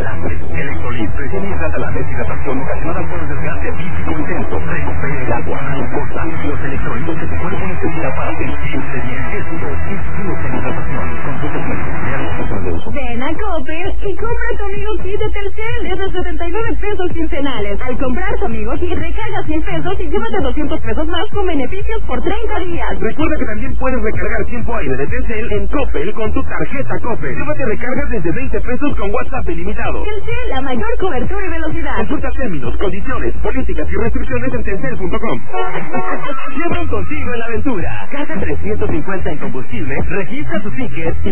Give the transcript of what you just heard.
calambres. Electrolit previene la deshidratación ocasionada por el desgaste físico intenso. Recupera el agua. Importa los electrolitos que tu cuerpo necesita para sentirse bien. Esto es hidratación. Consulta con el de uso. Ven a Coppel y compra tu amigo kit de Telcel desde 79 pesos quincenales. Al comprar tu amigo kit, recarga 100 pesos y llévate 200 pesos más con beneficios por 30 días. Recuerda que también puedes recargar tiempo aire de Telcel en Coppel con tu tarjeta Coppel. Llévate recargas desde 20 pesos con WhatsApp ilimitado. Telcel, la mayor cobertura y velocidad. Consulta términos, condiciones, políticas y restricciones en telcel.com. Llevan contigo en la aventura. Carga 350 en combustible, registra tu ticket y